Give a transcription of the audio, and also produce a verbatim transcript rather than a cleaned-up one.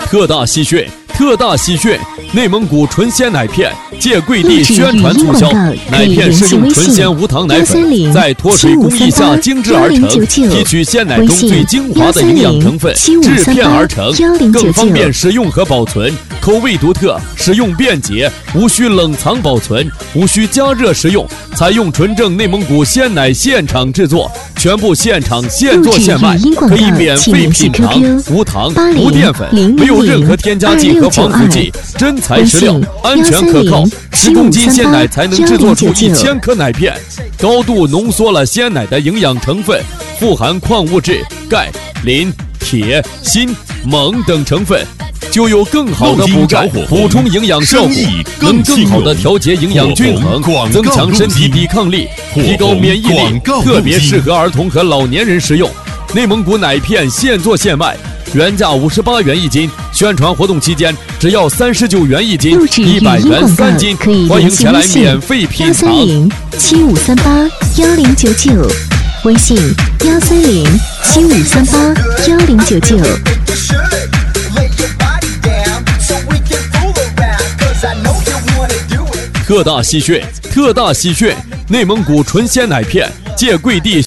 特大喜讯！特大喜讯！内蒙古纯鲜奶片借贵地宣传促销，奶片是用纯鲜无糖奶粉在脱水工艺下精制而成，提取鲜奶中最精华的营养成分制片而成，更方便食用和保存，口味独特，使用便捷，无需冷藏保存，无需加热食用，采用纯正内蒙古鲜奶现场制作，全部现场现做现卖，可以免费品尝，无糖无淀粉，没有任何添加剂和防腐剂，真材实料，安全可靠。十公斤鲜奶才能制作出一千颗奶片，高度浓缩了鲜奶的营养成分，富含矿物质、钙、磷、铁、锌、锰等成分，就有更好的补钙、补充营养效果，能更好的调节营养均衡，增强身体抵抗力，提高免疫力，特别适合儿童和老年人食用。内蒙古奶片现做现卖，原价五十八元一斤，宣传活动期间只要三十九元一斤，一百元三斤，欢迎前来免费品尝。 七五三八幺零九九，微信幺三零七五三八幺零九九。 特大喜讯！特大喜讯！内蒙古纯鲜奶片借贵地